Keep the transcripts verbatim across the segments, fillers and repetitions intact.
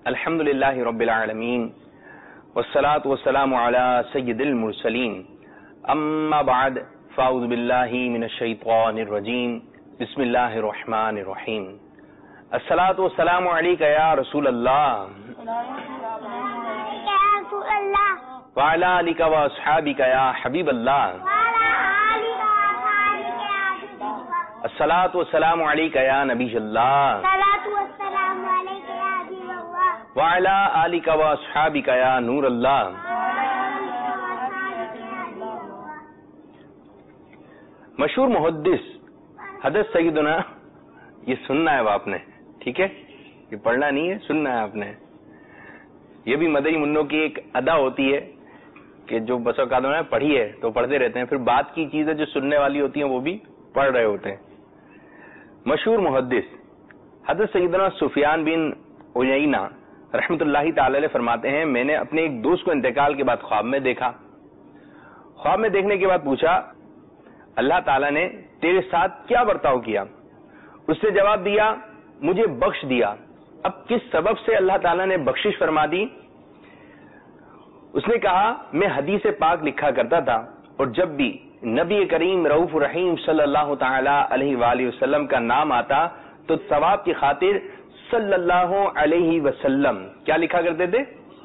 الحمد للہ رب العالمین والصلاة والسلام علی سید المرسلین اما بعد فاعوذ باللہ من الشیطان الرجیم بسم اللہ الرحمن الرحیم الصلاة والسلام علیک یا رسول اللہ وعلی آلک و اصحابک یا حبیب اللہ الصلاة والسلام علیک یا نبی اللہ وعلی آلک و اصحابک یا نور اللہ. مشہور محدث حضرت سیدنا، یہ سننا ہے آپ نے، ٹھیک ہے، یہ پڑھنا نہیں ہے، سننا ہے آپ نے. یہ بھی مدنی منوں کی ایک ادا ہوتی ہے کہ جو بس اوقات میں پڑھی ہے تو پڑھتے رہتے ہیں، پھر بات کی چیزیں جو سننے والی ہوتی ہیں وہ بھی پڑھ رہے ہوتے ہیں. مشہور محدث حضرت سیدنا سفیان بن عیینہ رحمۃ اللہ تعالی علیہ فرماتے ہیں، میں نے اپنے ایک دوست کو انتقال کے بعد خواب میں دیکھا. خواب میں دیکھنے کے بعد پوچھا اللہ تعالیٰ نے تیرے ساتھ کیا برتاؤ کیا؟ اس نے جواب دیا مجھے بخش دیا. اب کس سبب سے اللہ تعالیٰ نے بخشش فرما دی؟ اس نے کہا میں حدیث پاک لکھا کرتا تھا اور جب بھی نبی کریم رؤوف رحیم صلی اللہ تعالی علیہ وآلہ وسلم کا نام آتا تو ثواب کی خاطر صلی اللہ علیہ وسلم کیا لکھا کرتے تھے؟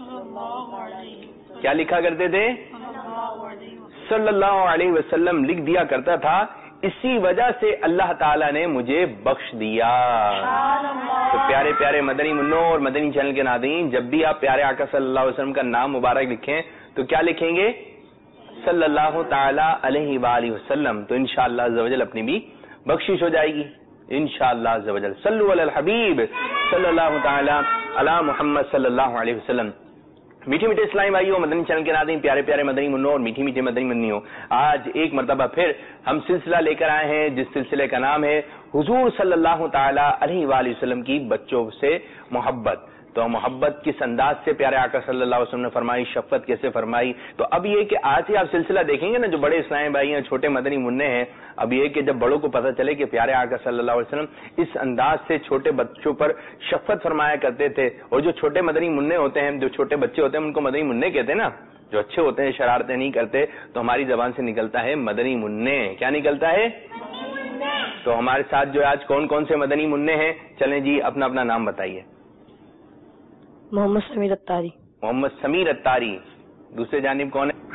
کیا لکھا کرتے تھے؟ صلی اللہ علیہ وسلم لکھ دیا کرتا تھا. اسی وجہ سے اللہ تعالیٰ نے مجھے بخش دیا. تو پیارے پیارے مدنی منوں اور مدنی چینل کے ناظرین، جب بھی آپ پیارے آقا صلی اللہ علیہ وسلم کا نام مبارک لکھیں تو کیا لکھیں گے؟ صلی اللہ تعالی علیہ وآلہ وسلم. تو انشاءاللہ عز و جل اپنی بھی بخشش ہو جائے گی انشاءاللہ عز و جل. صلو علی الحبیب صلی اللہ تعالی علی محمد صلی اللہ علیہ وسلم. میٹھے میٹھے اسلامی بھائیوں، مدنی چینل کے ناظرین، پیارے پیارے مدنی منوں اور میٹھی میٹھے مدنی منیوں، آج ایک مرتبہ پھر ہم سلسلہ لے کر آئے ہیں جس سلسلے کا نام ہے حضور صلی اللہ تعالی علیہ وآلہ وسلم کی بچوں سے محبت. تو محبت کس انداز سے پیارے آقا صلی اللہ علیہ وسلم نے فرمائی، شفقت کیسے فرمائی. تو اب یہ کہ آج ہی آپ سلسلہ دیکھیں گے نا، جو بڑے اسلامی بھائی ہیں، چھوٹے مدنی منع ہیں، اب یہ کہ جب بڑوں کو پتہ چلے کہ پیارے آقا صلی اللہ علیہ وسلم اس انداز سے چھوٹے بچوں پر شفقت فرمایا کرتے تھے. اور جو چھوٹے مدنی منع ہوتے ہیں، جو چھوٹے بچے ہوتے ہیں، ان کو مدنی منع کہتے ہیں نا، جو اچھے ہوتے ہیں، شرارتیں نہیں کرتے، تو ہماری زبان سے نکلتا ہے مدنی منع. کیا نکلتا ہے؟ تو ہمارے ساتھ جو آج کون کون سے مدنی منع ہیں، چلیں جی اپنا اپنا نام بتائیے. محمد سمیر اتاری. محمد سمیر اتاری. دوسرے جانب کون ہے؟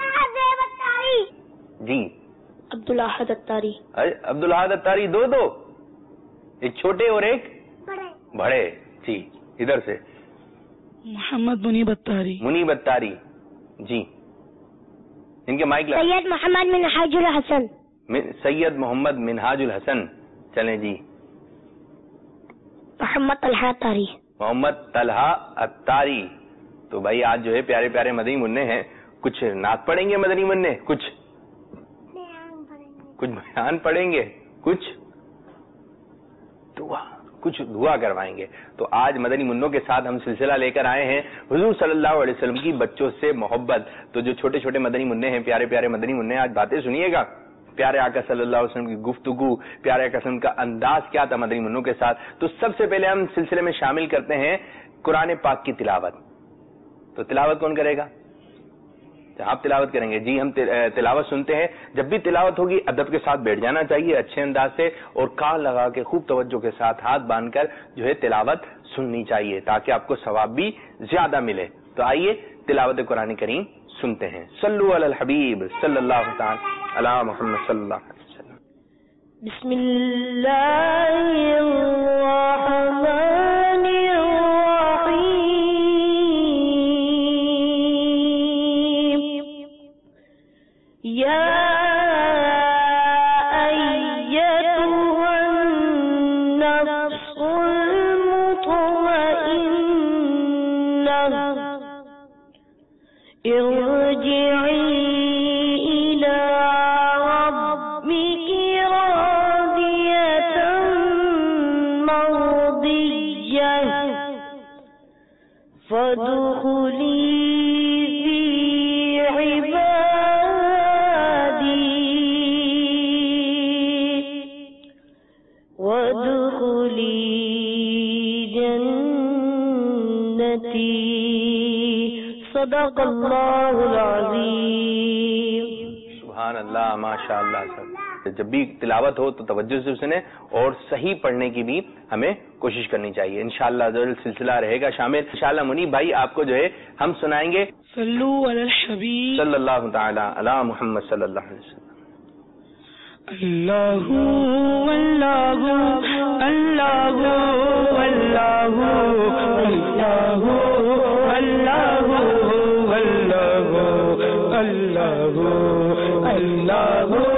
جی عبدالاحد اتاری. عبدالاحد اتاری. دو دو، ایک چھوٹے اور ایک بڑے. جی ادھر سے محمد منیب اتاری. منیب اتاری. جی ان کے مائک لگا. سید محمد منہاج الحسن. سید محمد منہاج الحسن. چلیں جی. محمد طلحہ اتاری. محمد طلحہ اتاری. تو بھائی آج جو ہے پیارے پیارے مدنی منع ہیں، کچھ نعت پڑھیں گے مدنی منع، کچھ کچھ بیان پڑھیں گے، کچھ دعا کچھ دعا کروائیں گے. تو آج مدنی منوں کے ساتھ ہم سلسلہ لے کر آئے ہیں حضور صلی اللہ علیہ وسلم کی بچوں سے محبت. تو جو چھوٹے چھوٹے مدنی منع ہیں، پیارے پیارے مدنی منع، آج باتیں سنیے گا. پیارے آقا صلی اللہ علیہ وسلم کی گفتگو، پیارے آقا صلی اللہ علیہ وسلم کا انداز کیا تھا مدنی منوں کے ساتھ. تو سب سے پہلے ہم سلسلے میں شامل کرتے ہیں قرآن پاک کی تلاوت. تو تلاوت کون کرے گا؟ آپ تلاوت کریں گے. جی ہم تلاوت سنتے ہیں. جب بھی تلاوت ہوگی ادب کے ساتھ بیٹھ جانا چاہیے، اچھے انداز سے، اور کان لگا کے خوب توجہ کے ساتھ ہاتھ باندھ کر جو ہے تلاوت سننی چاہیے تاکہ آپ کو ثواب بھی زیادہ ملے. تو آئیے تلاوت قرآن کریم سنتے ہیں. صلو علی الحبیب صلی اللہ تعالی علی محمد صلی اللہ علیہ وسلم. بسم اللہ الرحمن الرحیم. یا ایتها النفس المطمئنہ ارجعی فادخلی فی عبادی صدق اللہ العظیم. سبحان اللہ، ماشاء اللہ. سر جب بھی تلاوت ہو تو توجہ سے سنیں اور صحیح پڑھنے کی بھی ہمیں کوشش کرنی چاہیے. انشاءاللہ ضرور سلسلہ رہے گا شامل. انشاءاللہ منیب بھائی آپ کو جو ہے ہم سنائیں گے صلو علی الحبیب صلی اللہ تعالی علی محمد صلی اللہ علیہ وسلم. اللہ اللہ اللہ اللہ اللہ اللہ اللہ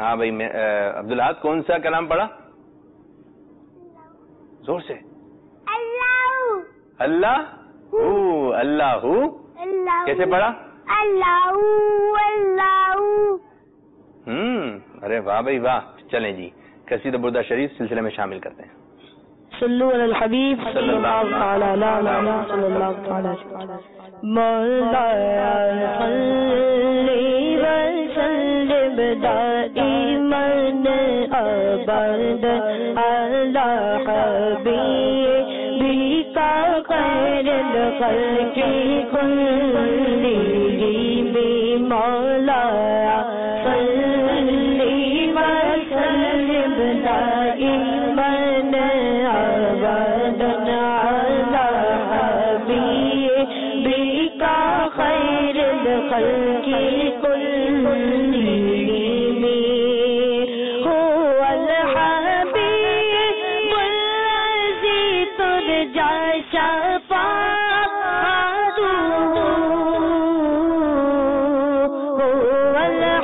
ہاں بھائی میں عبدالحاد کون سا کلام پڑھا؟ زور سے. اللہ اللہ اللہ اللہ کیسے پڑھا؟ اللہ اللہ. ہوں ارے واہ بھائی واہ. چلیں جی قصیدہ بردہ شریف سلسلے میں شامل کرتے ہیں. صلو علی الحبیب صلی اللہ تعالی علیہ صلی اللہ تعالی مولا صلی وسلم دائما ابدا علی حبیبک خیر الخلق کلہم مولا صلی وسلم دائما خیر الخلق کلہم هو الحبیب الذی ترجی شفاعته هو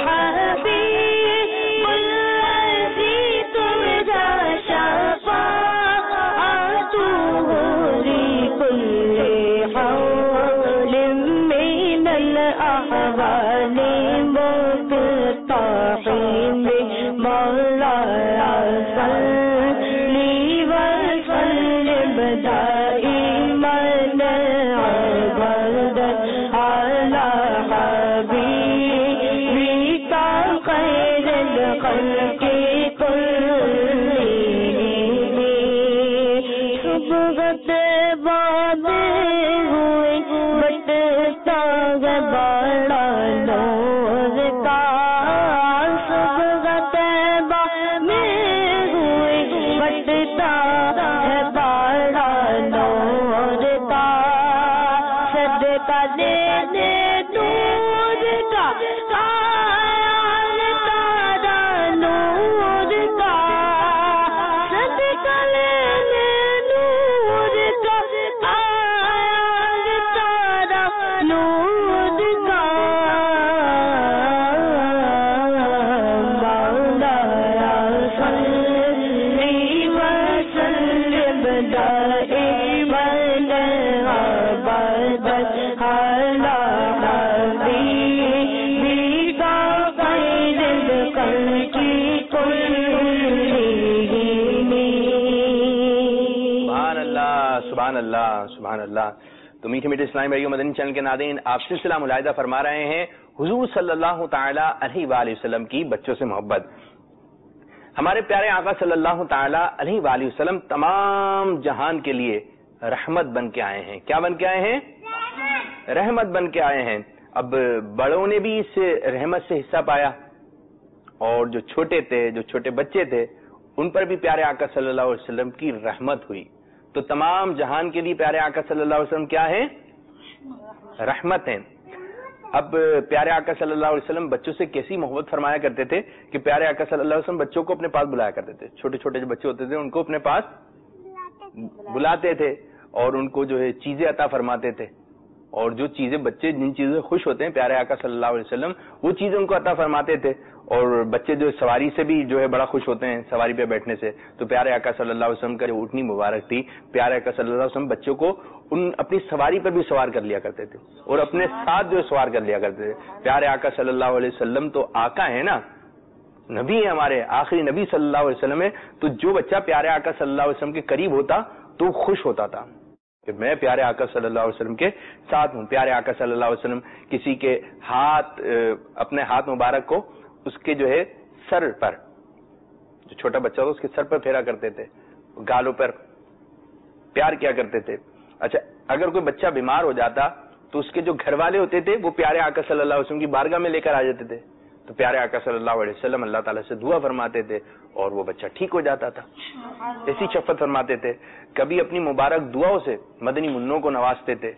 الحبیب الذی ترجی شفاعته لکل حول من الأحوال مقتحم مولا صلی وسلم دائما ابدا على حبیبک خیر الخلق کلہم. صبغت باد ہوئی بٹتا ہے بڑا نور کا. صبغت باد ہوئی بٹتا ہے بڑا نور کا. صدقہ دے دے نور کا تارا نور کا. صدقہ لے لے نور کا تارا نور کا. مولا صلی وسلم دائما ابدا على حبیبک خیر الخلق کلہم. سبحان اللہ سبحان اللہ سبحان اللہ. تو میٹھے میٹھے اسلامی بھائیوں مدنی چینل کے ناظرین آپ سلسلہ ملاحظہ فرما رہے ہیں حضور صلی اللہ تعالی علیہ وآلہ وسلم کی بچوں سے محبت. ہمارے پیارے آقا صلی اللہ تعالی علیہ وآلہ وسلم تمام جہان کے لیے رحمت بن کے آئے ہیں. کیا بن کے آئے ہیں؟ رحمت بن کے آئے ہیں. اب بڑوں نے بھی اس رحمت سے حصہ پایا اور جو چھوٹے تھے جو چھوٹے بچے تھے ان پر بھی پیارے آقا صلی اللہ علیہ وسلم کی رحمت ہوئی. تو تمام جہان کے لیے پیارے آقا صلی اللہ علیہ وسلم کیا ہے؟ رحمت ہیں. اب پیارے آقا صلی اللہ علیہ وسلم بچوں سے کیسی محبت فرمایا کرتے تھے کہ پیارے آقا صلی اللہ علیہ وسلم بچوں کو اپنے پاس بلایا کرتے تھے. چھوٹے چھوٹے جو بچے ہوتے تھے ان کو اپنے پاس بلاتے تھے اور ان کو جو ہے چیزیں عطا فرماتے تھے. اور جو چیزیں بچے جن چیزوں سے خوش ہوتے ہیں پیارے آقا صلی اللہ علیہ وسلم وہ چیزیں ان کو عطا فرماتے تھے. اور بچے جو سواری سے بھی جو ہے بڑا خوش ہوتے ہیں سواری پہ بیٹھنے سے. تو پیارے آقا صلی اللہ علیہ وسلم کا جو اونٹنی مبارک تھی پیارے آقا صلی اللہ علیہ وسلم بچوں کو ان اپنی سواری پر بھی سوار کر لیا کرتے تھے اور اپنے ساتھ جو سوار کر لیا کرتے تھے. پیارے آقا صلی اللہ علیہ وسلم تو آقا ہے نا, نبی ہے, ہمارے آخری نبی صلی اللہ علیہ وسلم ہے. تو جو بچہ پیارے آقا صلی اللہ علیہ وسلم کے قریب ہوتا تو خوش ہوتا تھا کہ میں پیارے آقا صلی اللہ علیہ وسلم کے ساتھ ہوں. پیارے آقا صلی اللہ علیہ وسلم کسی کے ہاتھ اپنے ہاتھ مبارک کو اس کے جو ہے سر پر, جو چھوٹا بچہ ہوتا اس کے سر پر پھیرا کرتے تھے, گالوں پر پیار کیا کرتے تھے. اچھا اگر کوئی بچہ بیمار ہو جاتا تو اس کے جو گھر والے ہوتے تھے وہ پیارے آقا صلی اللہ علیہ وسلم کی بارگاہ میں لے کر آ جاتے تھے. تو پیارے آقا صلی اللہ علیہ وسلم اللہ تعالیٰ سے دعا فرماتے تھے اور وہ بچہ ٹھیک ہو جاتا تھا. ایسی شفقت فرماتے تھے. کبھی اپنی مبارک دعاؤں سے مدنی منوں کو نوازتے تھے.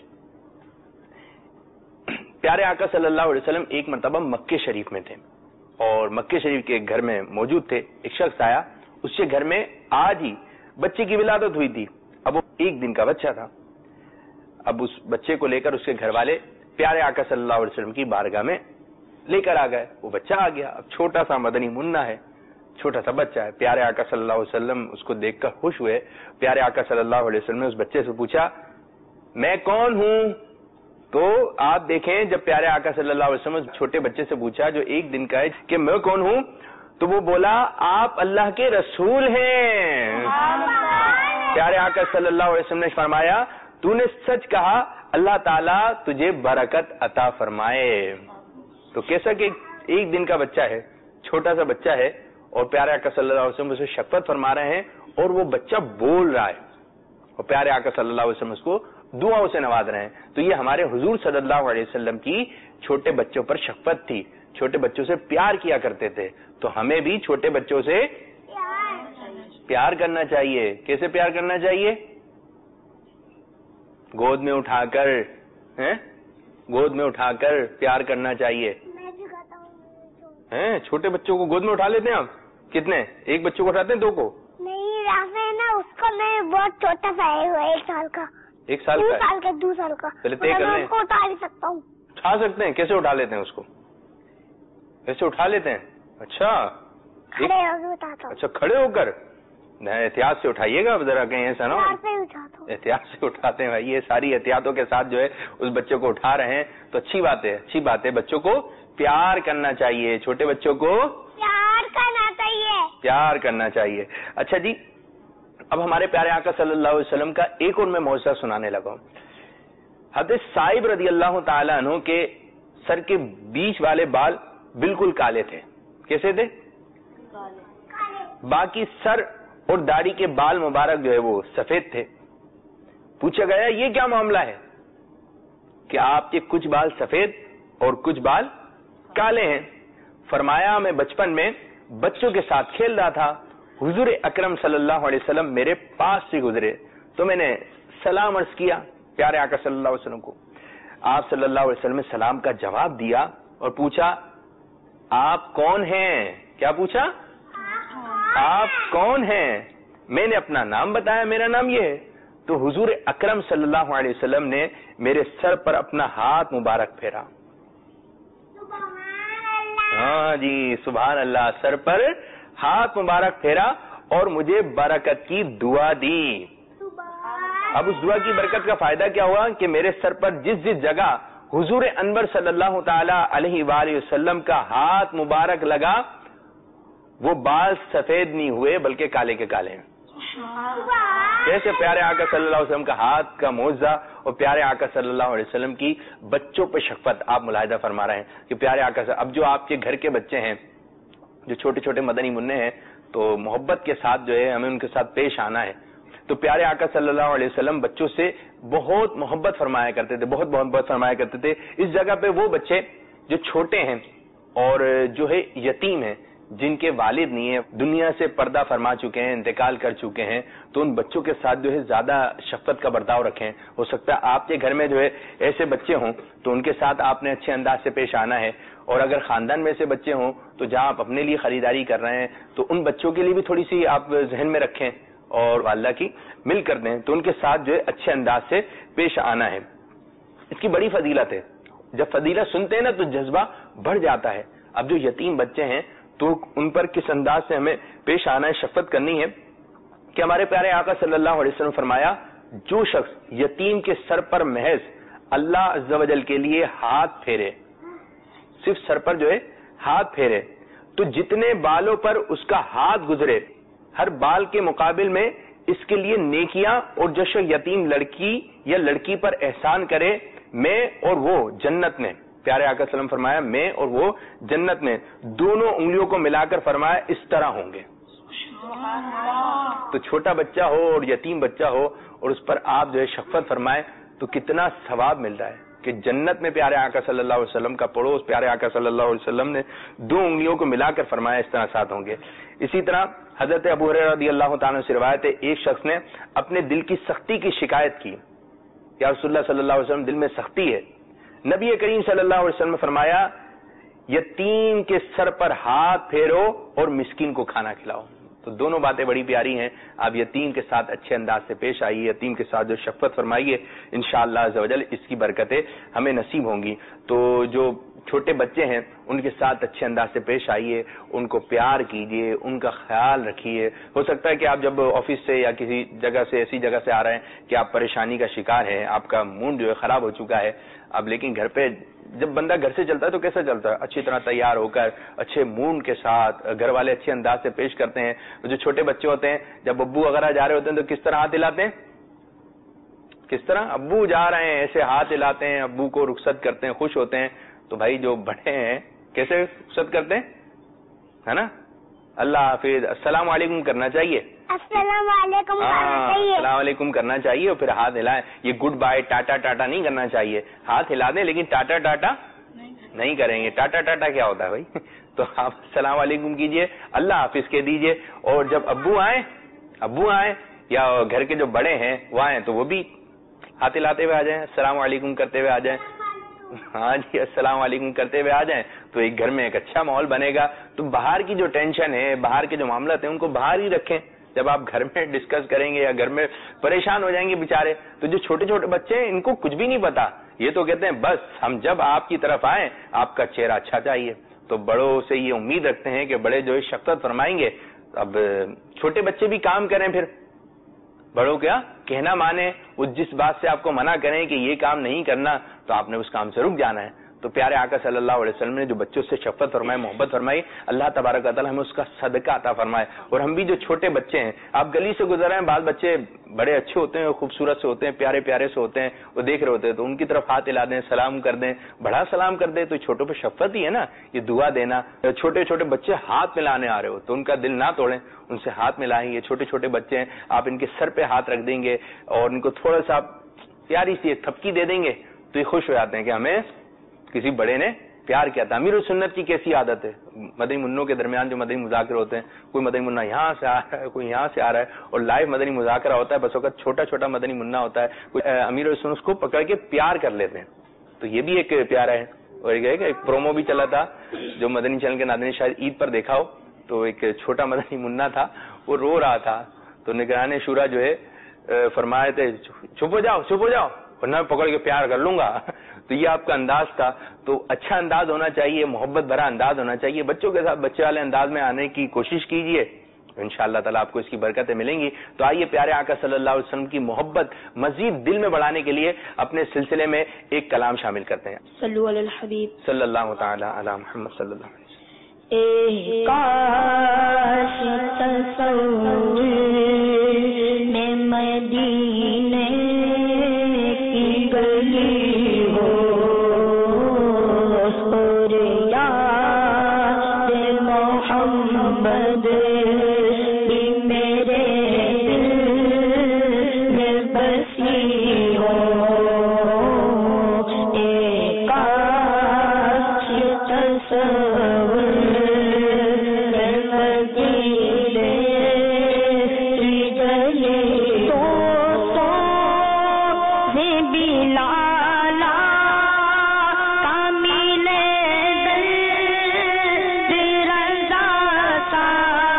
پیارے آقا صلی اللہ علیہ وسلم ایک مرتبہ مکے شریف میں تھے اور مکے شریف کے گھر میں موجود تھے. ایک شخص آیا, اس کے گھر میں آج ہی بچے کی ولادت ہوئی تھی. اب وہ ایک دن کا بچہ تھا. اب اس بچے کو لے کر اس کے گھر والے پیارے آقا صلی اللہ علیہ وسلم کی بارگاہ میں لے کر آ گئے. وہ بچہ آ گیا. اب چھوٹا سا مدنی منا ہے, چھوٹا سا بچہ ہے. پیارے آقا صلی اللہ علیہ وسلم اس کو دیکھ کر خوش ہوئے. پیارے آقا صلی اللہ علیہ وسلم نے اس بچے سے پوچھا میں کون ہوں؟ تو آپ دیکھیں جب پیارے آقا صلی اللہ علیہ وسلم چھوٹے بچے سے پوچھا جو ایک دن کا ہے کہ میں کون ہوں, تو وہ بولا آپ اللہ کے رسول ہیں. پیارے آقا صلی اللہ علیہ وسلم نے فرمایا تو نے سچ کہا, اللہ تعالیٰ تجھے برکت عطا فرمائے. تو کیسا کہ ایک دن کا بچہ ہے, چھوٹا سا بچہ ہے, اور پیارے آقا صلی اللہ علیہ وسلم اسے شفقت فرما رہے ہیں اور وہ بچہ بول رہا ہے, اور پیارے آقا صلی اللہ علیہ وسلم اس کو دعاؤں سے نواز رہے ہیں. تو یہ ہمارے حضور صلی اللہ علیہ وسلم کی چھوٹے بچوں پر شفقت تھی, چھوٹے بچوں سے پیار کیا کرتے تھے. تو ہمیں بھی چھوٹے بچوں سے پیار کرنا چاہیے. کیسے پیار کرنا چاہیے؟ گود میں اٹھا کر, گود میں اٹھا کر پیار کرنا چاہیے. چھوٹے بچوں کو گود میں اٹھا لیتے ہیں آپ؟ کتنے؟ ایک بچوں کو اٹھاتے ہیں, دو کو نہیں رافع نا, اس کو میں بہت چھوٹا سا ہے, ایک سال کا. ایک سال کا سال کا دو سال کا. پہلے طے کر لیں. اس کو اٹھا نہیں سکتا ہوں. اٹھا سکتے ہیں. کیسے اٹھا لیتے ہیں اس کو؟ کیسے اٹھا لیتے ہیں؟ اچھا کھڑے ہو کے اٹھاتا ہوں. اچھا کھڑے ہو کر. احتیاط سے اٹھائیے گا ذرا, کہیں ایسا نا احتیاط سے اٹھاتے ہیں بھائی. یہ ساری احتیاطوں کے ساتھ جو ہے اس بچوں کو اٹھا رہے ہیں تو اچھی بات ہے, اچھی بات ہے. بچوں کو پیار کرنا چاہیے, چھوٹے بچوں کو پیار کرنا چاہیے, پیار کرنا چاہیے. اچھا جی, اب ہمارے پیارے آقا صلی اللہ علیہ وسلم کا ایک اور میں معجزہ سنانے لگا ہوں. حضرت صائب رضی اللہ تعالیٰ عنہ کے سر کے بیچ والے بال بالکل کالے تھے. کیسے تھے؟ باقی سر اور داڑھی کے بال مبارک جو ہے وہ سفید تھے. پوچھا گیا یہ کیا معاملہ ہے کہ آپ کے کچھ بال سفید اور کچھ بال کالے ہیں؟ فرمایا میں بچپن میں بچوں کے ساتھ کھیل رہا تھا, حضور اکرم صلی اللہ علیہ وسلم میرے پاس سے گزرے تو میں نے سلام عرض کیا پیارے آقا صلی اللہ علیہ وسلم کو. آپ صلی اللہ علیہ وسلم نے سلام کا جواب دیا اور پوچھا آپ کون ہیں؟ کیا پوچھا؟ آپ کون ہیں؟ میں نے اپنا نام بتایا, میرا نام یہ ہے. تو حضور اکرم صلی اللہ علیہ وسلم نے میرے سر پر اپنا ہاتھ مبارک پھیرا. ہاں جی سبحان اللہ, سر پر ہاتھ مبارک پھیرا اور مجھے برکت کی دعا دی. اب اس دعا کی برکت کا فائدہ کیا ہوا کہ میرے سر پر جس جس جگہ حضور انور صلی اللہ تعالی علیہ وآلہ وسلم کا ہاتھ مبارک لگا وہ بال سفید نہیں ہوئے بلکہ کالے کے کالے ہیں. جیسے پیارے آقا صلی اللہ علیہ وسلم کا ہاتھ کا معجزہ اور پیارے آقا صلی اللہ علیہ وسلم کی بچوں پہ شفقت آپ ملاحظہ فرما رہے ہیں کہ پیارے آقا سے اب جو آپ کے گھر کے بچے ہیں جو چھوٹے چھوٹے مدنی منع ہیں تو محبت کے ساتھ جو ہے ہمیں ان کے ساتھ پیش آنا ہے. تو پیارے آقا صلی اللہ علیہ وسلم بچوں سے بہت محبت فرمایا کرتے تھے, بہت محبت فرمایا کرتے تھے. اس جگہ پہ وہ بچے جو چھوٹے ہیں اور جو ہے یتیم ہیں, جن کے والد نہیں ہیں, دنیا سے پردہ فرما چکے ہیں, انتقال کر چکے ہیں, تو ان بچوں کے ساتھ جو ہے زیادہ شفقت کا برتاؤ رکھیں. ہو سکتا ہے آپ کے گھر میں جو ہے ایسے بچے ہوں تو ان کے ساتھ آپ نے اچھے انداز سے پیش آنا ہے, اور اگر خاندان میں سے بچے ہوں تو جہاں آپ اپنے لیے خریداری کر رہے ہیں تو ان بچوں کے لیے بھی تھوڑی سی آپ ذہن میں رکھیں اور اللہ کی مل کر دیں, تو ان کے ساتھ جو ہے اچھے انداز سے پیش آنا ہے. اس کی بڑی فضیلت ہے. جب فضیلت سنتے ہیں نا تو جذبہ بڑھ جاتا ہے. اب جو یتیم بچے ہیں تو ان پر کس انداز سے ہمیں پیش آنا ہے, شفقت کرنی ہے کہ ہمارے پیارے آقا صلی اللہ علیہ وسلم فرمایا جو شخص یتیم کے سر پر محض اللہ عز و جل کے لیے ہاتھ پھیرے, صرف سر پر جو ہے ہاتھ پھیرے, تو جتنے بالوں پر اس کا ہاتھ گزرے ہر بال کے مقابل میں اس کے لیے نیکیاں, اور جو شخص یتیم لڑکی یا لڑکی پر احسان کرے میں اور وہ جنت میں, پیارے آقا صلی اللہ علیہ وسلم فرمایا میں اور وہ جنت میں دونوں انگلیوں کو ملا کر فرمایا اس طرح ہوں گے. تو چھوٹا بچہ ہو اور یتیم بچہ ہو اور اس پر آپ جو ہے شفقت فرمائے تو کتنا ثواب ملتا ہے کہ جنت میں پیارے آقا صلی اللہ علیہ وسلم کا پڑوس پیارے آقا صلی اللہ علیہ وسلم نے دو انگلیوں کو ملا کر فرمایا اس طرح ساتھ ہوں گے. اسی طرح حضرت ابو ہریرہ رضی اللہ تعالیٰ سے روایت ہے, ایک شخص نے اپنے دل کی سختی کی شکایت کی, یا رسول اللہ صلی اللہ علیہ وسلم دل میں سختی ہے. نبی کریم صلی اللہ علیہ وسلم نے فرمایا یتیم کے سر پر ہاتھ پھیرو اور مسکین کو کھانا کھلاؤ. تو دونوں باتیں بڑی پیاری ہیں. آپ یتیم کے ساتھ اچھے انداز سے پیش آئیے, یتیم کے ساتھ جو شفقت فرمائیے, انشاءاللہ عز و جل اس کی برکتیں ہمیں نصیب ہوں گی. تو جو چھوٹے بچے ہیں ان کے ساتھ اچھے انداز سے پیش آئیے، ان کو پیار کیجیے، ان کا خیال رکھیے. ہو سکتا ہے کہ آپ جب آفس سے یا کسی جگہ سے ایسی جگہ سے آ رہے ہیں کہ آپ پریشانی کا شکار ہیں، آپ کا موڈ جو ہے خراب ہو چکا ہے، اب لیکن گھر پہ جب بندہ گھر سے چلتا ہے تو کیسا چلتا ہے؟ اچھی طرح تیار ہو کر، اچھے موڈ کے ساتھ. گھر والے اچھے انداز سے پیش کرتے ہیں. جو چھوٹے بچے ہوتے ہیں جب ابو وغیرہ جا رہے ہوتے ہیں تو کس طرح ہاتھ ہلاتے ہیں؟ کس طرح ابو جا رہے ہیں ایسے ہاتھ ہلاتے ہیں، ابو کو رخصت کرتے ہیں، خوش ہوتے ہیں. تو بھائی جو بڑے ہیں کیسے رخصت کرتے ہیں؟ ہے نا، اللہ حافظ، السلام علیکم کرنا چاہیے. السلام علیکم السلام علیکم کرنا چاہیے اور پھر ہاتھ ہلائیں. یہ گڈ بائے ٹاٹا ٹاٹا نہیں کرنا چاہیے. ہاتھ ہلا دیں لیکن ٹاٹا ٹاٹا نہیں کریں گے. ٹاٹا ٹاٹا کیا ہوتا ہے بھائی؟ تو آپ السلام علیکم کیجئے، اللہ حافظ کہہ دیجئے. اور جب ابو آئیں ابو آئیں یا گھر کے جو بڑے ہیں وہ آئیں تو وہ بھی ہاتھ ہلاتے ہوئے آ جائیں، السلام علیکم کرتے ہوئے آ جائیں. ہاں جی، السلام علیکم کرتے ہوئے آ جائیں تو ایک گھر میں ایک اچھا ماحول بنے گا. تو باہر کی جو ٹینشن ہے، باہر کے جو معاملات ہیں ان کو باہر ہی رکھیں. جب آپ گھر میں ڈسکس کریں گے یا گھر میں پریشان ہو جائیں گے بیچارے. تو جو چھوٹے چھوٹے بچے ہیں ان کو کچھ بھی نہیں پتا، یہ تو کہتے ہیں بس ہم جب آپ کی طرف آئیں آپ کا چہرہ اچھا چاہیے. تو بڑوں سے یہ امید رکھتے ہیں کہ بڑے جو شفقت فرمائیں گے. اب چھوٹے بچے بھی کام کریں، پھر بڑوں کیا کہنا مانیں. وہ جس بات سے آپ کو منع کریں کہ یہ کام نہیں کرنا تو آپ نے اس کام سے رک جانا ہے. تو پیارے آقا صلی اللہ علیہ وسلم نے جو بچوں سے شفقت فرمائے، محبت فرمائی، اللہ تبارک و تعالی ہمیں اس کا صدقہ عطا فرمائے. اور ہم بھی جو چھوٹے بچے ہیں، آپ گلی سے گزر رہے ہیں، بعض بچے بڑے اچھے ہوتے ہیں، خوبصورت سے ہوتے ہیں، پیارے پیارے سے ہوتے ہیں، وہ دیکھ رہے ہوتے ہیں تو ان کی طرف ہاتھ ہلا دیں، سلام کر دیں، بڑا سلام کر دیں. تو چھوٹوں پہ شفقت ہی ہے نا، یہ دعا دینا. چھوٹے چھوٹے بچے ہاتھ ملانے آ رہے ہو تو ان کا دل نہ توڑیں، ان سے ہاتھ ملائیں. یہ چھوٹے چھوٹے بچے ہیں، آپ ان کے سر پہ ہاتھ رکھ دیں گے اور ان کو تھوڑا سا پیاری سی ایک تھپکی دے دیں گے تو یہ خوش ہو جاتے ہیں کہ ہمیں کسی بڑے نے پیار کیا تھا. امیر السنت کی کیسی عادت ہے، مدنی منوں کے درمیان جو مدنی مذاکرے ہوتے ہیں، کوئی مدنی منا یہاں سے آ رہا ہے، کوئی یہاں سے آ رہا ہے اور لائیو مدنی مذاکرہ ہوتا ہے. بس وقت چھوٹا چھوٹا مدنی منا ہوتا ہے، کوئی امیر السنت اس کو پکڑ کے پیار کر لیتے ہیں. تو یہ بھی ایک پیارا ہے. اور ایک پرومو بھی چلا تھا جو مدنی چینل کے ناظرین شاید عید پر دیکھا ہو. تو ایک چھوٹا مدنی منا تھا، وہ رو رہا تھا تو نگران شورا جو ہے فرمائے تھے چھپ ہو جاؤ چھپ ہو جاؤ ورنہ پکڑ کے پیار کر لوں گا. تو یہ آپ کا انداز تھا. تو اچھا انداز ہونا چاہیے، محبت بھرا انداز ہونا چاہیے. بچوں کے ساتھ بچے والے انداز میں آنے کی کوشش کیجیے، انشاءاللہ تعالیٰ آپ کو اس کی برکتیں ملیں گی. تو آئیے پیارے آقا صلی اللہ علیہ وسلم کی محبت مزید دل میں بڑھانے کے لیے اپنے سلسلے میں ایک کلام شامل کرتے ہیں. صلو علی الحبیب صلی اللہ تعالی علی محمد صلی اللہ علیہ وسلم. اے کاش تصور میں مدینے کی گلی ہو اور یاد محمد بھی میرے دل میں بسی ہو. اے کاش تصور کا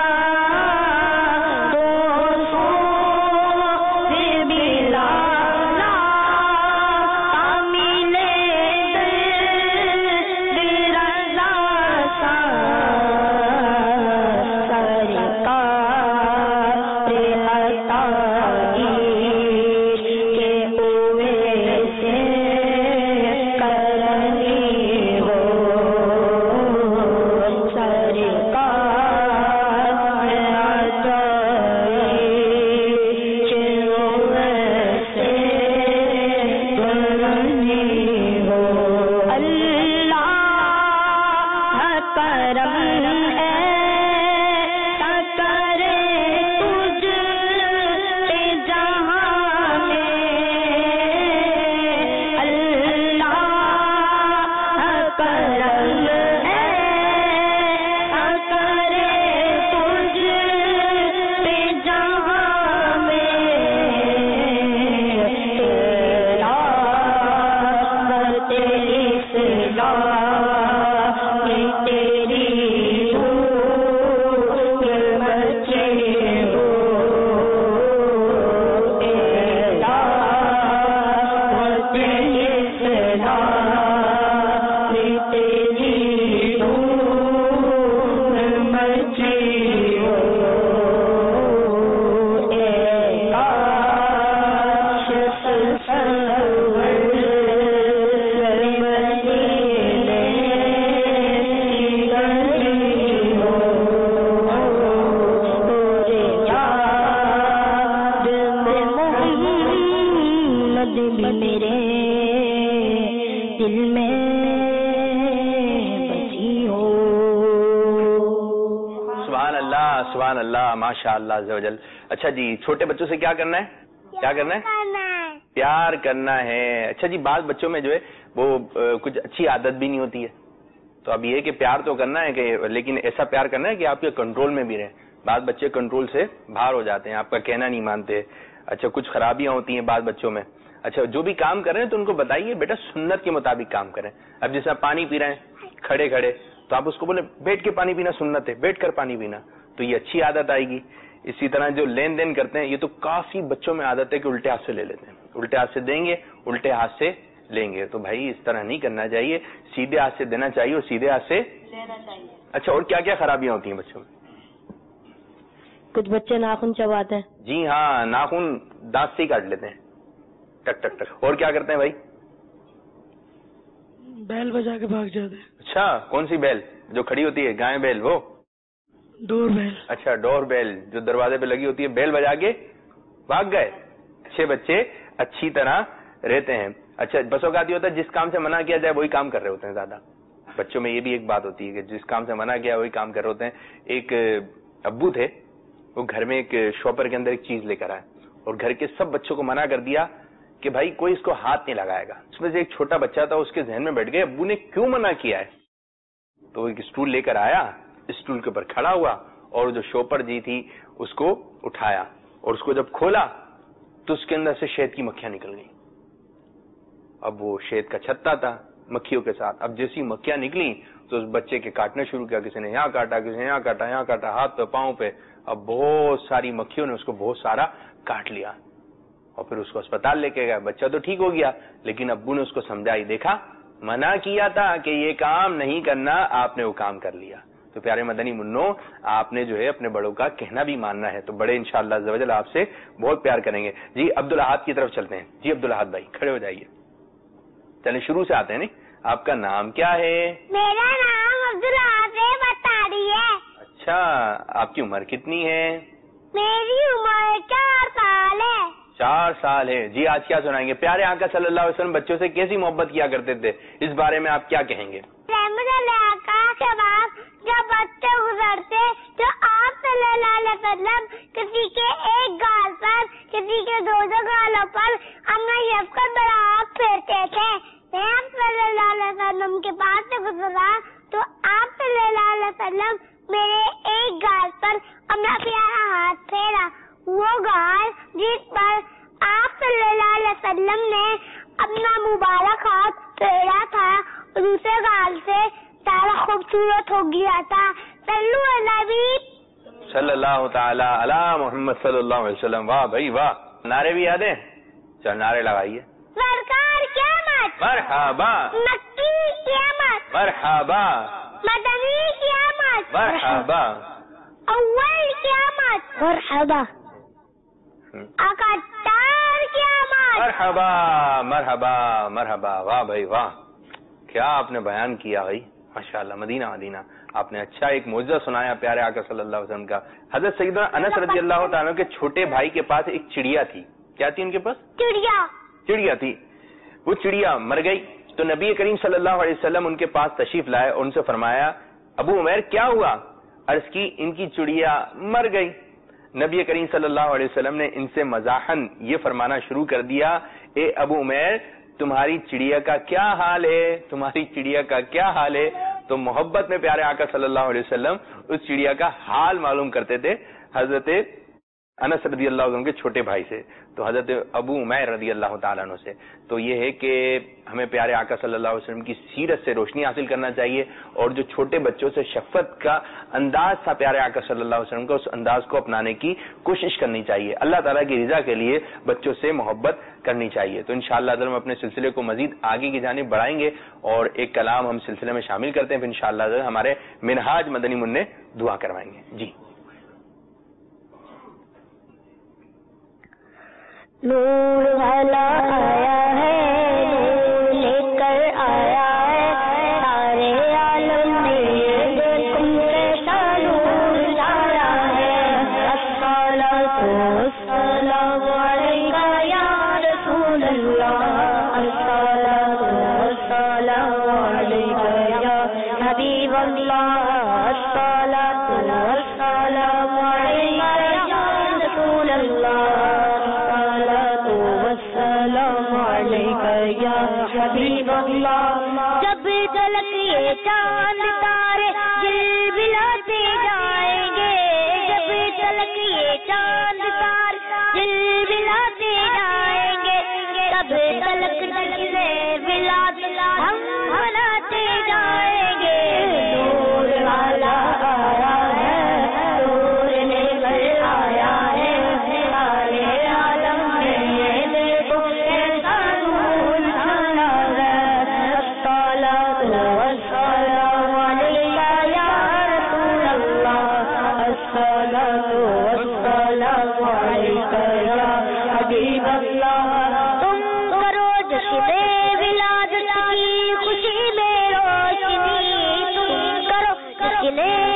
سبحان اللہ سبحان اللہ ماشاء اللہ عز و جل. اچھا جی, چھوٹے بچوں سے کیا کرنا ہے؟ کیا کرنا ہے؟ پیار کرنا ہے. اچھا جی, بعض بچوں میں جو ہے وہ کچھ اچھی عادت بھی نہیں ہوتی ہے, تو اب یہ کہ پیار تو کرنا ہے کہ لیکن ایسا پیار کرنا ہے کہ آپ کے کنٹرول میں بھی رہے. بعض بچے کنٹرول سے باہر ہو جاتے ہیں, آپ کا کہنا نہیں مانتے. اچھا, کچھ خرابیاں ہوتی ہیں بعض بچوں میں. اچھا, جو بھی کام کر رہے ہیں تو ان کو بتائیے بیٹا سنت کے مطابق کام کریں. اب جیسے پانی پی رہے ہیں کھڑے کھڑے, تو آپ اس کو بولے بیٹھ کے پانی پینا سنت ہے, بیٹھ کر پانی پینا, تو یہ اچھی عادت آئے گی. اسی طرح جو لین دین کرتے ہیں, یہ تو کافی بچوں میں عادت ہے کہ الٹے ہاتھ سے لے لیتے ہیں, الٹے ہاتھ سے دیں گے الٹے ہاتھ سے لیں گے. تو بھائی اس طرح نہیں کرنا چاہیے, سیدھے ہاتھ سے دینا چاہیے اور سیدھے ہاتھ سے لینا چاہیے. اچھا, اور کیا کیا خرابیاں ہوتی ہیں بچوں میں؟ کچھ بچے ناخن چباتے ہیں. جی ہاں, ناخن دانت سے ہی کاٹ لیتے ہیں, ٹک ٹک ٹک. اور کیا کرتے ہیں بھائی؟ بیل بجا کے بھاگ جاتے ہیں. اچھا, کون سی بیل جو کھڑی ہوتی ہے, گائے بیل, وہ ڈور بیل. اچھا, ڈور بیل جو دروازے پہ لگی ہوتی ہے, بیل بجا کے بھاگ گئے. اچھے بچے اچھی طرح رہتے ہیں. اچھا, بس اوقات یہ ہوتا ہے جس کام سے منع کیا جائے وہی کام کر رہے ہوتے ہیں زیادہ. بچوں میں یہ بھی ایک بات ہوتی ہے کہ جس کام سے منع کیا وہی کام کر رہے ہوتے ہیں. ایک ابو تھے, وہ گھر میں ایک شاپر کے اندر ایک چیز لے کر آئے اور گھر کے سب بچوں کو منع کر دیا کہ بھائی کوئی اس کو ہاتھ نہیں لگائے گا. اس میں سے ایک چھوٹا بچہ تھا, اس کے ذہن میں بیٹھ گئے ابو نے کیوں منع کیا ہے. تو ایک اسٹول لے کر آیا, اسٹول کے اوپر کھڑا ہوا اور جو شاپر جی تھی اس کو اٹھایا اور اس کو جب کھولا تو اس کے اندر سے شہد کی مکھیاں نکل گئی. اب وہ شہد کا چھتا تھا مکھیوں کے ساتھ. اب جیسی مکھیاں نکلی تو اس بچے کے کاٹنا شروع کیا, کسی نے یہاں کاٹا, کسی نے یہاں کاٹا, یہاں کاٹا, ہاتھ پہ, پاؤں پہ. اب بہت ساری مکھیوں نے اس کو بہت سارا کاٹ لیا اور پھر اس کو اسپتال لے کے گیا. بچہ تو ٹھیک ہو گیا, لیکن ابو نے اس کو سمجھائی, دیکھا منع کیا تھا کہ یہ کام نہیں کرنا, آپ نے وہ کام کر لیا. تو پیارے مدنی منو, آپ نے جو ہے اپنے بڑوں کا کہنا بھی ماننا ہے, تو بڑے انشاءاللہ عز و جل آپ سے بہت پیار کریں گے. جی عبدالاحد کی طرف چلتے ہیں. جی عبدالاحد بھائی کھڑے ہو جائیے. چلیں شروع سے آتے ہیں. نہیں, آپ کا نام کیا ہے؟ میرا نام عبدالاحد ہے, بتا رہی ہے. اچھا, آپ کی عمر کتنی ہے؟ میری عمر چار سال ہے. چار سال ہے. جی آج کیا سنائیں گے؟ پیارے آقا صلی اللہ علیہ وسلم بچوں سے کیسی محبت کیا کرتے تھے, اس بارے میں آپ کیا کہیں گے؟ رحمت اللہ کا جواب, جب بچے گزرتے تو آپ صلی اللہ علیہ وسلم کسی کے ایک گال پر, کسی کے دو دو گالوں پر اپنا شفقت بڑا پھیرتے تھے. میں آپ صلی اللہ علیہ وسلم کے پاس سے گزرا تو آپ صلی اللہ علیہ وسلم میرے ایک گال پر اپنا پیارا ہاتھ پھیرا. وہ گال جس پر آپ صلی اللہ علیہ وسلم نے اپنا مبارک ہاتھ پھیرا تھا, دوسرے گال سے سارا خوبصورت ہو گیا تھا. صلو علی نبی صلی اللہ تعالی علی محمد صلی اللہ علیہ وسلم. واہ بھائی واہ. نعرے بھی یاد ہیں؟ چل نعرے لگائیے. سرکار قیامت, مرحبا. مکی قیامت, مرحبا. مدنی قیامت, مرحبا. اول قیامت, مرحبا. اکتار قیامت, مرحبا مرحبا مرحبا. واہ بھائی واہ, کیا آپ نے بیان کیا بھائی, ماشاءاللہ. مدینہ مدینہ آپ نے اچھا ایک معجزہ سنایا پیارے آقا صلی اللہ علیہ وسلم کا. حضرت سیدنا انس رضی اللہ تعالیٰ کے چھوٹے بھائی کے پاس ایک چڑیا تھی. کیا تھی ان کے پاس؟ چڑیا. چڑیا تھی. وہ چڑیا مر گئی تو نبی کریم صلی اللہ علیہ وسلم ان کے پاس تشریف لائے اور ان سے فرمایا, ابو عمیر کیا ہوا؟ عرض کی ان کی چڑیا مر گئی. نبی کریم صلی اللہ علیہ وسلم نے ان سے مزاحن یہ فرمانا شروع کر دیا, اے ابو عمیر تمہاری چڑیا کا کیا حال ہے, تمہاری چڑیا کا کیا حال ہے. تو محبت میں پیارے آقا صلی اللہ علیہ وسلم اس چڑیا کا حال معلوم کرتے تھے حضرت انس رضی اللہ عنہ کے چھوٹے بھائی سے, تو حضرت ابو عمیر رضی اللہ تعالیٰ عنہ سے. تو یہ ہے کہ ہمیں پیارے آقا صلی اللہ علیہ وسلم کی سیرت سے روشنی حاصل کرنا چاہیے, اور جو چھوٹے بچوں سے شفقت کا انداز تھا پیارے آقا صلی اللہ علیہ وسلم کا, اس انداز کو اپنانے کی کوشش کرنی چاہیے. اللہ تعالیٰ کی رضا کے لیے بچوں سے محبت کرنی چاہیے. تو انشاءاللہ تعالیٰ ہم اپنے سلسلے کو مزید آگے کی جانب بڑھائیں گے, اور ایک کلام ہم سلسلے میں شامل کرتے ہیں, پھر انشاءاللہ تعالیٰ ہمارے منہاج مدنی منع دعا کروائیں گے. جی نور والا آیا ہے, نور لے کر آیا ہے, سارے عالم میں تم کیسا نور لایا ہے. الصلاۃ والسلام علیکہ یا رسول اللہ, الصلاۃ والسلام علیکہ یا حبیب اللہ, الصلاۃ والسلام چاند تارے جل بلاتے جائیں گے، جب تلک یہ چاند تارے جل بلاتے جائیں گے، تب تلک جلوے بلاد ہم مناتے جائیں گے۔ نور والا آیا ہے، نور لے کر آیا ہے، سارے عالم میں یہ دیکھو کیسا نور چھایا ہے۔ الصلاۃ والسلام علیکہ یا رسول اللہ، الصلاۃ والسلام علیکہ یا حبیب اللہ۔ تم کرو جشن ولادت کی خوشی میں روشنی، تم کرو جشن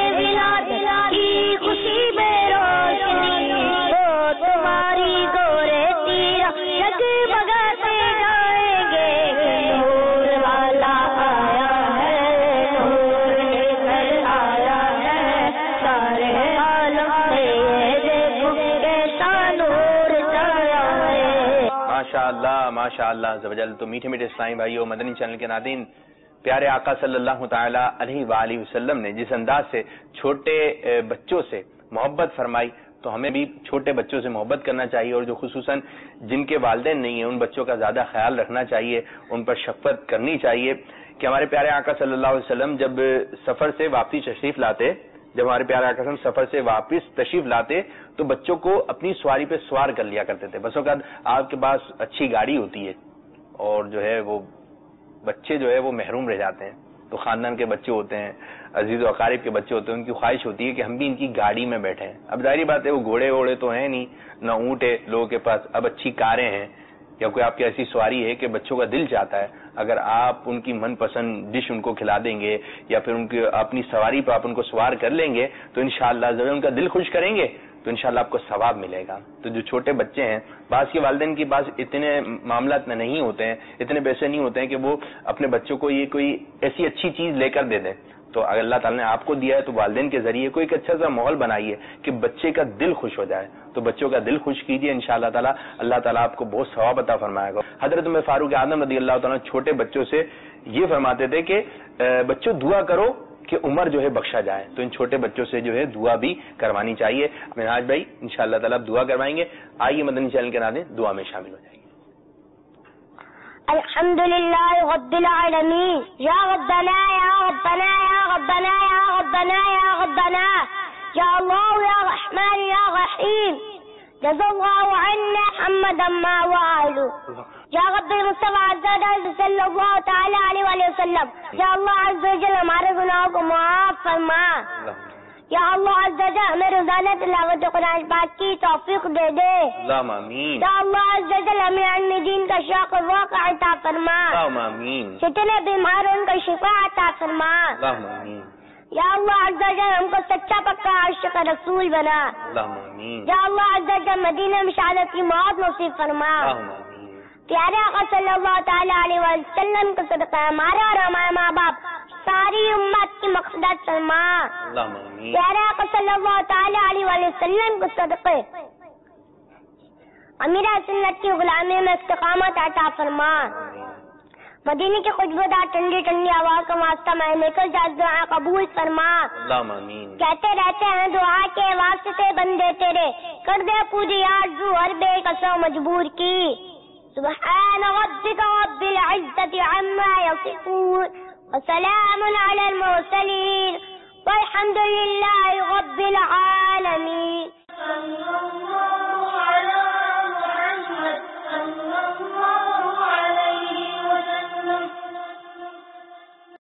ولادت کی خوشی میں روشنی، تو تمہاری گورے تیرا جگمگاتے جائیں گے۔ نور والا آیا ہے، نور لے کر آیا ہے، سارے عالم میں یہ دیکھو کیسا نور چھایا ہے۔ ماشاء اللہ ماشاء اللہ عز و جل۔ تو میٹھے میٹھے اسلامی بھائیو، مدنی چینل کے ناظرین، پیارے آقا صلی اللہ تعالی علیہ وآلہ وسلم نے جس انداز سے چھوٹے بچوں سے محبت فرمائی، تو ہمیں بھی چھوٹے بچوں سے محبت کرنا چاہیے، اور جو خصوصاً جن کے والدین نہیں ہیں ان بچوں کا زیادہ خیال رکھنا چاہیے، ان پر شفقت کرنی چاہیے۔ کہ ہمارے پیارے آقا صلی اللہ علیہ وسلم جب سفر سے واپسی تشریف لاتے جب ہمارے پیارے آقا صلی اللہ علیہ وسلم سفر سے واپس تشریف لاتے تو بچوں کو اپنی سواری پہ سوار کر لیا کرتے تھے۔ بس اوقات آپ کے پاس اچھی گاڑی ہوتی ہے اور جو ہے وہ بچے جو ہے وہ محروم رہ جاتے ہیں، تو خاندان کے بچے ہوتے ہیں، عزیز و اقارب کے بچے ہوتے ہیں، ان کی خواہش ہوتی ہے کہ ہم بھی ان کی گاڑی میں بیٹھیں۔ اب ظاہری بات ہے وہ گھوڑے ووڑے تو ہیں نہیں، نہ اونٹ ہے لوگوں کے پاس، اب اچھی کاریں ہیں یا کوئی آپ کی ایسی سواری ہے کہ بچوں کا دل چاہتا ہے اگر آپ ان کی من پسند ڈش ان کو کھلا دیں گے یا پھر ان کی اپنی سواری پہ آپ ان کو سوار کر لیں گے تو انشاءاللہ جب ان کا دل خوش کریں گے تو انشاءاللہ آپ کو ثواب ملے گا۔ تو جو چھوٹے بچے ہیں، بعض کے والدین کے پاس اتنے معاملات میں نہیں ہوتے ہیں، اتنے پیسے نہیں ہوتے ہیں کہ وہ اپنے بچوں کو یہ کوئی ایسی اچھی چیز لے کر دے دیں، تو اگر اللہ تعالیٰ نے آپ کو دیا ہے تو والدین کے ذریعے کوئی ایک اچھا سا ماحول بنائیے کہ بچے کا دل خوش ہو جائے، تو بچوں کا دل خوش کیجیے، انشاءاللہ تعالیٰ اللہ تعالیٰ آپ کو بہت ثواب عطا فرمائے گا۔ حضرت عمر فاروق اعظم رضی اللہ تعالیٰ چھوٹے بچوں سے یہ فرماتے تھے کہ بچوں دعا کرو کہ عمر جو ہے بخشا جائے، تو ان چھوٹے بچوں سے جو ہے دعا بھی کروانی چاہیے۔ منہاج بھائی انشاءاللہ تعالیٰ دعا کروائیں گے، آئیے مدنی چینل کے ناظرین دعا میں شامل ہو جائیں گے۔ الحمد للہ رب العالمین، یا ربنا یا ربنا یا ربنا یا ربنا یا ربنا یا اللہ یا رحمان یا رحیم، جزا اللہ عنا حمدا ما وآلو، یا رب المصطفیٰ عز و جل صلی اللہ تعالی علیہ وآلہ وسلم، یا اللہ عز و جل ہمارے گناہوں کو معاف فرما، یا اللہ عز و جل ہمیں روزانہ تلاوت قرآن پاک کی توفیق دے دے، اللہم آمین، یا اللہ عز و جل ہمیں علم دین کا شوق و ذوق عطا فرما، اللہم آمین، جتنے بیمار ہیں ان کا شفا عطا فرما، اللہم آمین، یا اللہ عز و جل ہم کو سچا پکا عاشق رسول بنا، اللہم آمین، یا اللہ عز و جل مدینہ میں شہادت کی موت نصیب فرما، اللہم آمین، پیارے آقا صلی اللہ تعالی علیہ وسلم کا صدقہ ہمارے اور ہمارے ماں باپ ساری امت کی مقصد فرما، اللہم آمین، پیارے آقا صلی اللہ تعالی علیہ وسلم کو صدقے امیر سنت کی غلامی میں استقامت عطا فرما، مدینے کی خوشبودار ٹھنڈی ٹھنڈی آواز کا واسطہ میں لے کر جا دعا قبول فرما، اللہم آمین، کہتے رہتے ہیں دعا کے واسطے بندے تیرے، کر دے پوری آرزو ہر بے کسو مجبور کی، سبحان ربک رب العزة عما يصفون وسلام على المرسلين والحمد لله رب العالمين۔